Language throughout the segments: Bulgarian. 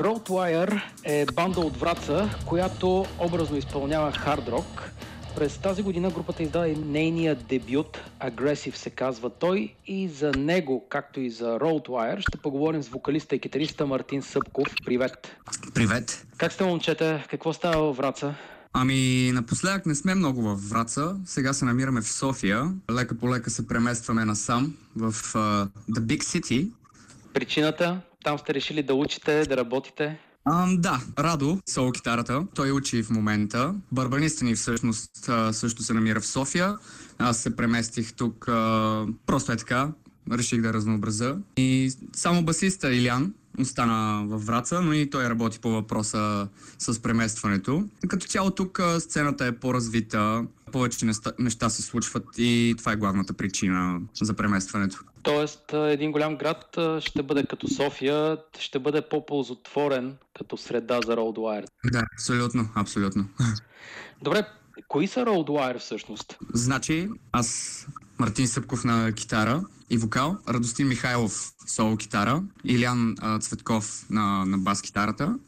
Roadwire е банда от Враца, която образно изпълнява хард рок. През тази година групата издаде нейния дебют, Aggressive се казва той, и за него, както и за Roadwire, ще поговорим с вокалиста и китариста Мартин Събков. Привет! Привет! Как сте, момчета? Какво става във Враца? Ами, напоследък не сме много във Враца. Сега се намираме в София. Лека по лека се преместваме насам в The Big City. Причината? Там сте решили да учите, да работите? Да, Радо, соло китарата, той учи в момента. Барбаниста ни всъщност също се намира в София. Аз се преместих тук просто е така, реших да разнообразя. И само басиста Илян остана във Враца, но и той работи по въпроса с преместването. Като цяло тук сцената е по-развита, повече неща се случват и това е главната причина за преместването. Тоест, един голям град ще бъде като София, ще бъде по-ползотворен като среда за Roadwire. Да, абсолютно. Добре, кои са Roadwire всъщност? Значи, аз Мартин Събков на китара и вокал, Радостин Михайлов соло китара, Илян Цветков на бас китарата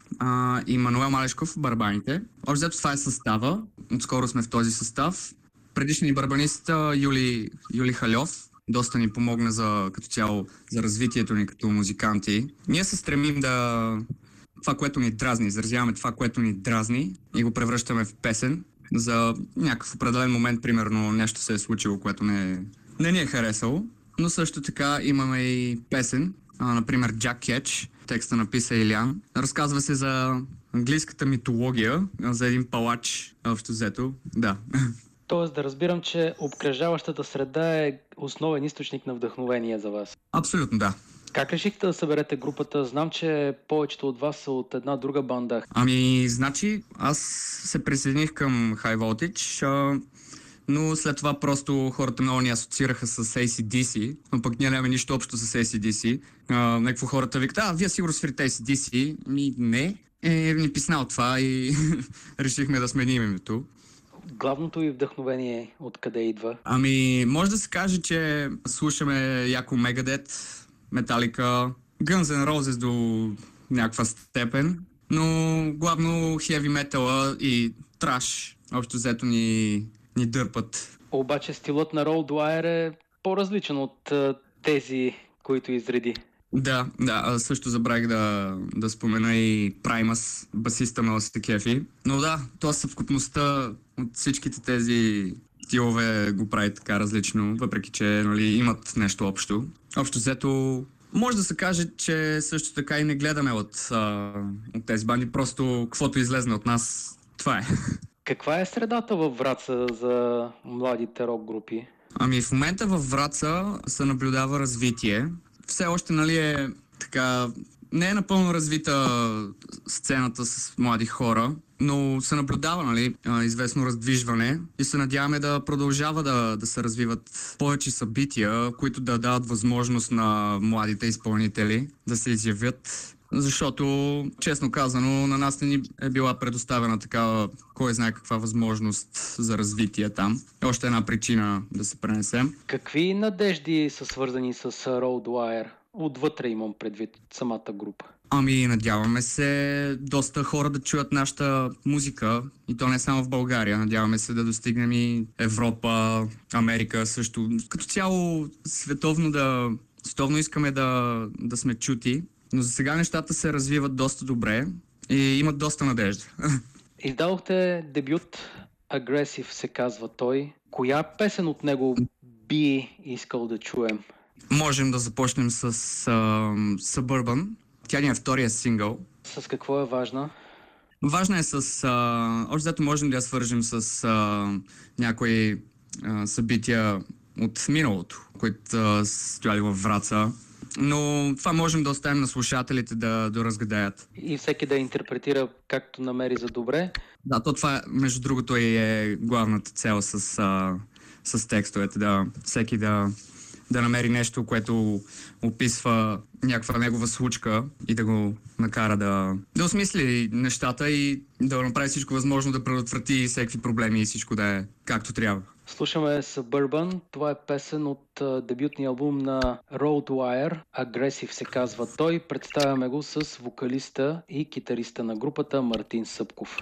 и Мануел Малешков барабаните. Общо взето това е състава. Отскоро сме в този състав. Предишният барабанист Юли Халев доста ни помогна като цяло за развитието ни като музиканти. Ние се стремим това, което ни дразни, изразяваме това, което ни дразни и го превръщаме в песен. За някакъв определен момент, примерно, нещо се е случило, което не ни е харесало. Но също така имаме и песен, например Jack Ketch, текста написа Илян. Разказва се за английската митология, за един палач, общо взето. Да. Тоест да разбирам, че обкръжаващата среда е основен източник на вдъхновение за вас. Абсолютно, да. Как решихте да съберете групата? Знам, че повечето от вас са от една друга банда. Значи, аз се присъединих към High Voltage, но след това просто хората много ни асоциираха с AC/DC, но пък ние нямаме нищо общо с AC/DC. Някакво хората викат, вие сигурно свирите AC/DC? Не. Ни писна от това и решихме да сменим името. Главното ви вдъхновение откъде идва? Може да се каже, че слушаме яко Megadeth, Metallica, Guns N' Roses до някаква степен, но главно хеви метала и траш общо взето ни дърпат. Обаче стилът на Roadwire е по-различен от тези, които изреди. Да, също забравих да спомена и Primus, басиста на Осите Кефи. Но да, това съвкупността от всичките тези стилове го прави така различно, въпреки че имат нещо общо. Общо взето, може да се каже, че също така и не гледаме от тези банди, просто каквото излезне от нас, това е. Каква е средата във Враца за младите рок групи? В момента във Враца се наблюдава развитие. Все още, е така, не е напълно развита сцената с млади хора, но се наблюдава, известно раздвижване и се надяваме да продължава да се развиват повече събития, които да дадат възможност на младите изпълнители да се изявят. Защото, честно казано, на нас не ни е била предоставена такава, кой знае каква възможност за развитие там. Още една причина да се пренесем. Какви надежди са свързани с Roadwire? Отвътре имам предвид самата група. Надяваме се доста хора да чуят нашата музика и то не само в България. Надяваме се да достигнем и Европа, Америка също. Като цяло световно искаме да сме чути. Но за сега нещата се развиват доста добре и имат доста надежда. Издадохте дебют, Aggressive се казва той. Коя песен от него би искал да чуем? Можем да започнем с Suburban. Тя ни е втория сингъл. С какво е важна? Важна е общо взето можем да я свържем с някои събития от миналото, които стояли във Враца. Но това можем да оставим на слушателите да разгадаят. И всеки да интерпретира както намери за добре. Да, това между другото е главната цел с текстовете, всеки да намери нещо, което описва някаква негова случка и да го накара да осмисли нещата и да направи всичко възможно да предотврати всеки проблеми и всичко да е както трябва. Слушаме Suburban. Това е песен от дебютния албум на Roadwire. Aggressive се казва той. Представяме го с вокалиста и китариста на групата Мартин Събков.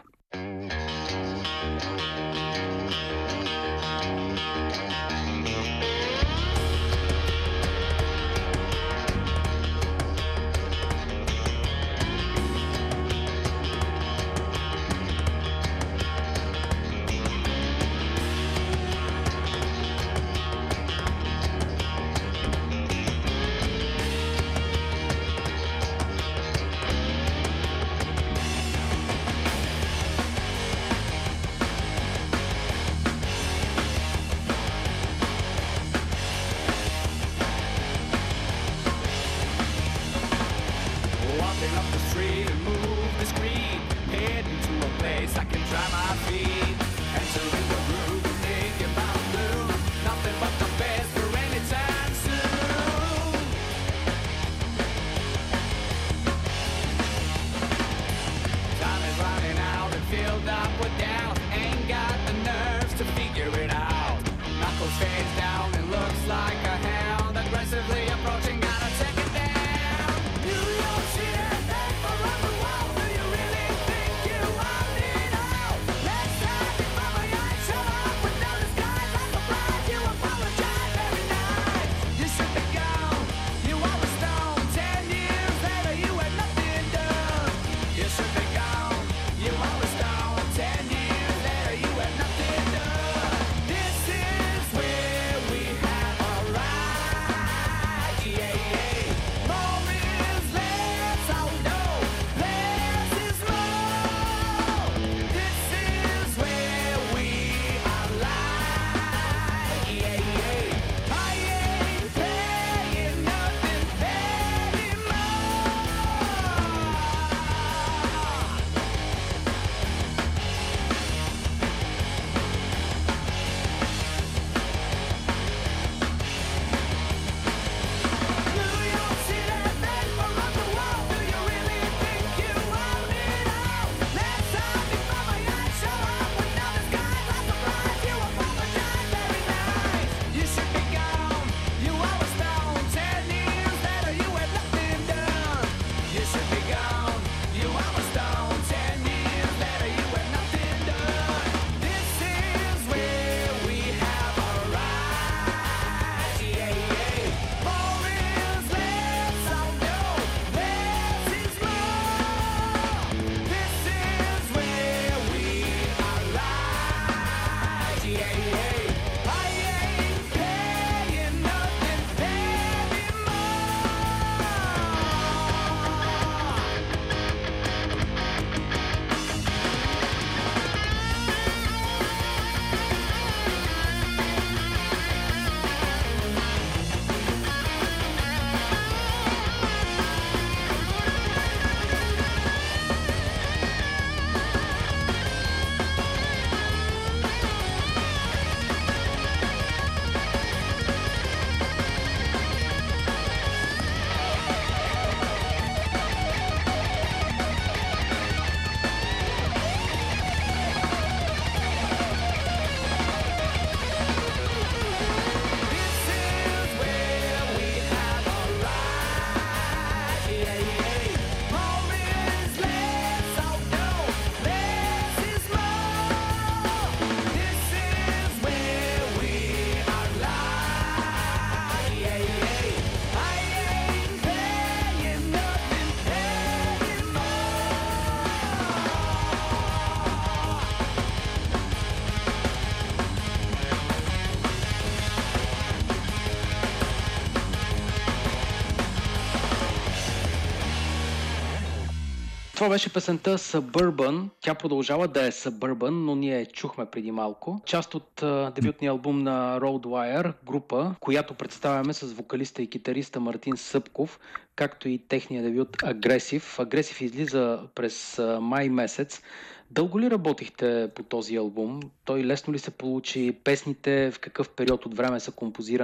Това беше песента Suburban. Тя продължава да е Suburban, но ние я чухме преди малко. Част от дебютния албум на Roadwire, група, която представяме с вокалиста и китариста Мартин Събков, както и техния дебют Aggressive. Aggressive излиза през май месец. Дълго ли работихте по този албум? Той лесно ли се получи? Песните в какъв период от време са композирани?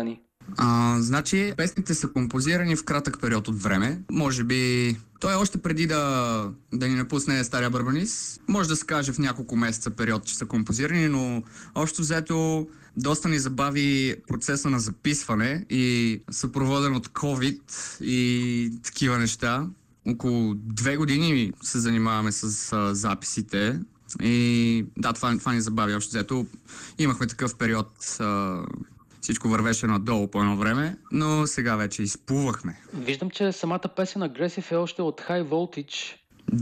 Значи, песните са композирани в кратък период от време. Може би той още преди да ни напусне стария барбанис, може да се каже в няколко месеца период, че са композирани, но общо взето доста ни забави процеса на записване и съпроводен от COVID и такива неща. Около 2 години се занимаваме с записите и да, това ни забави общо взето. Имахме такъв период, всичко вървеше надолу по едно време, но сега вече изплувахме. Виждам, че самата песен Aggressive е още от High Voltage.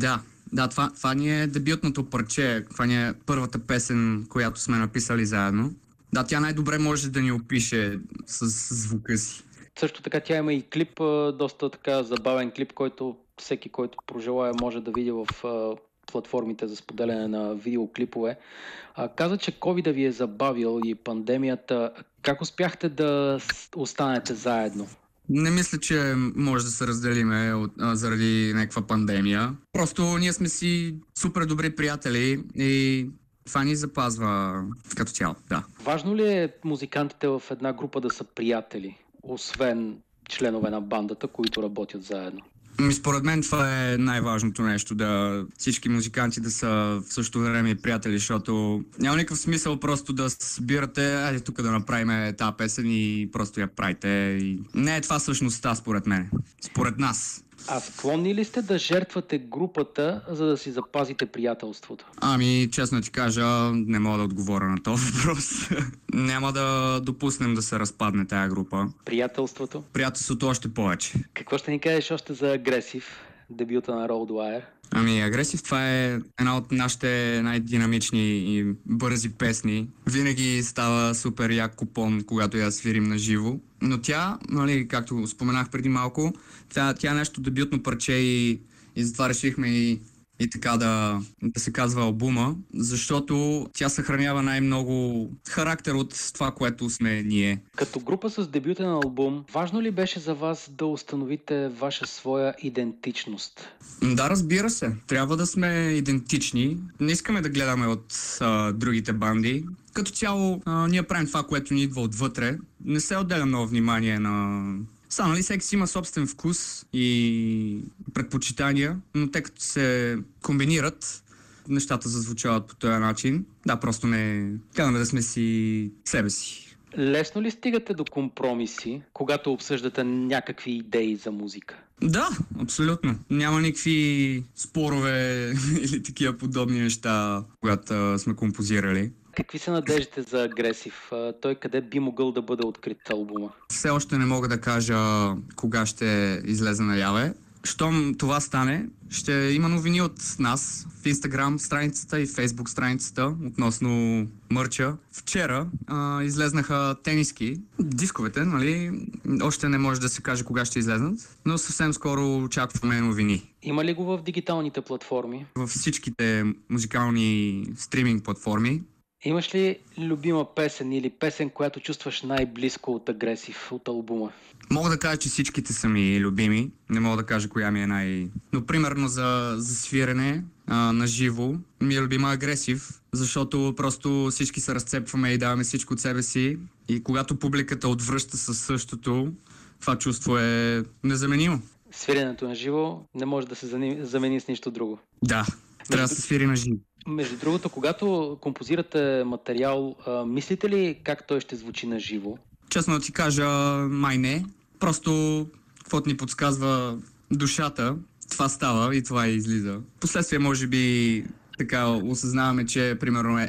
Да, това ни е дебютното парче. Това ни е първата песен, която сме написали заедно. Да, тя най-добре може да ни опише с звука си. Също така тя има и клип, доста така забавен клип, който всеки, който пожелая, може да види в платформите за споделяне на видеоклипове. Каза, че COVID ви е забавил и пандемията. Как успяхте да останете заедно? Не мисля, че може да се разделиме заради някаква пандемия. Просто ние сме си супер добри приятели и това ни запазва като цяло, да. Важно ли е музикантите в една група да са приятели, освен членове на бандата, които работят заедно? Според мен това е най-важното нещо, да всички музиканти да са в същото време приятели, защото няма никакъв смисъл просто да се събирате, айде тук да направим тази песен и просто я правите. И не е това същността, според мен. Според нас. А склонни ли сте да жертвате групата, за да си запазите приятелството? Честно ти кажа, не мога да отговоря на този въпрос. Няма да допуснем да се разпадне тая група. Приятелството? Приятелството още повече. Какво ще ни кажеш още за Aggressive, дебюта на Roadwire? Aggressive, това е една от нашите най-динамични и бързи песни. Винаги става супер як купон, когато я свирим на живо. Но тя, както споменах преди малко, тя е нещо дебютно парче и затова решихме и така да се казва албума, защото тя съхранява най-много характер от това, което сме ние. Като група с дебютен албум, важно ли беше за вас да установите ваша своя идентичност? Да, разбира се. Трябва да сме идентични. Не искаме да гледаме от другите банди. Като цяло, ние правим това, което ни идва отвътре. Не се отделя много внимание на... всеки си има собствен вкус и предпочитания, но те като се комбинират, нещата зазвучават по този начин. Да, просто не гледаме да сме си себе си. Лесно ли стигате до компромиси, когато обсъждате някакви идеи за музика? Да, абсолютно. Няма никакви спорове или такива подобни неща, когато сме композирали. Какви са надеждите за Aggressive? Той къде би могъл да бъде открит албума? Все още не мога да кажа кога ще излезе наяве. Щом това стане, ще има новини от нас в Instagram страницата и Facebook страницата относно мърча. Вчера излезнаха тениски, дисковете, още не може да се каже кога ще излезнат, но съвсем скоро очакваме новини. Има ли го в дигиталните платформи? Във всичките музикални стриминг платформи. Имаш ли любима песен или песен, която чувстваш най-близко от Aggressive, от албума? Мога да кажа, че всичките са ми любими. Не мога да кажа коя ми е Но примерно за свирене на живо ми е любима Aggressive, защото просто всички се разцепваме и даваме всичко от себе си. И когато публиката отвръща със същото, това чувство е незаменимо. Свиренето на живо не може да се замени с нищо друго. Да, трябва да се свири на живо. Между другото, когато композирате материал, мислите ли как той ще звучи на живо? Честно да ти кажа, май не. Просто каквото ни подсказва душата, това става и това излиза. Последствие може би така осъзнаваме, че примерно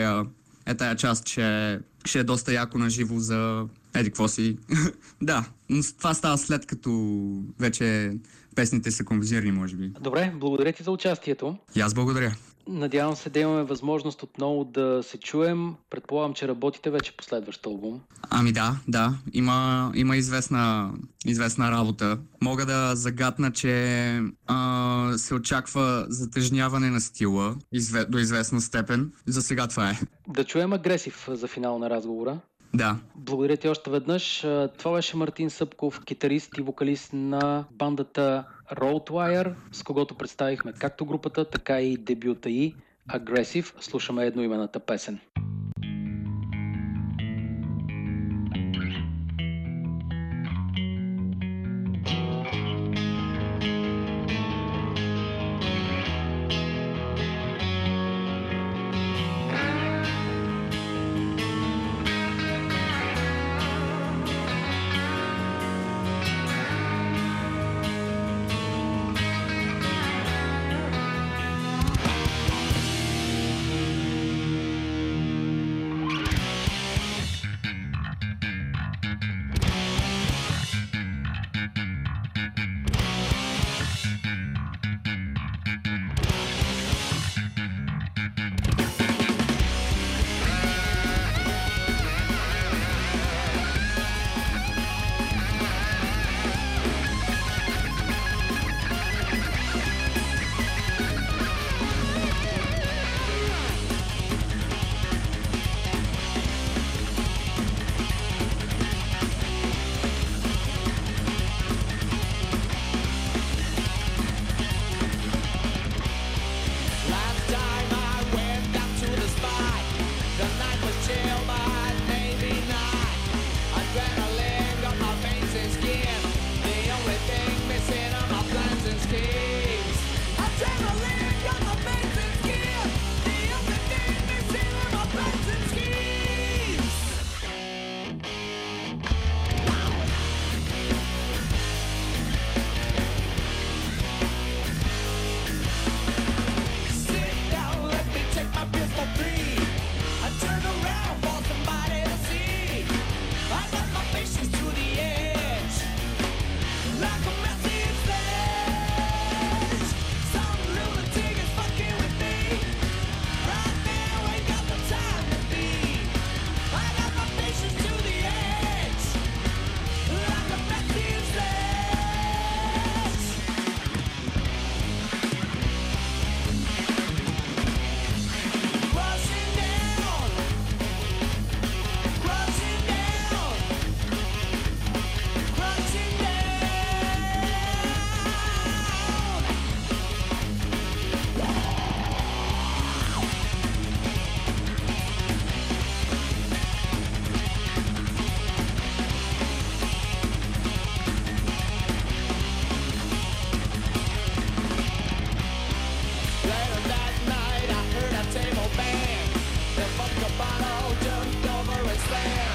тая част, че ще е доста яко на живо за какво си. Да, но това става след като вече песните са композирани, може би. Добре, благодаря ти за участието. И аз благодаря. Надявам се да имаме възможност отново да се чуем. Предполагам, че работите вече по следващ албум. Да. Има известна работа. Мога да загатна, че се очаква затежняване на стила до известна степен. За сега това е. Да чуем Aggressive за финал на разговора. Да. Благодаря ти още веднъж. Това беше Мартин Съпков, китарист и вокалист на бандата Roadwire, с когото представихме както групата, така и дебюта й Aggressive. Слушаме едноименната песен. jumped over and slammed.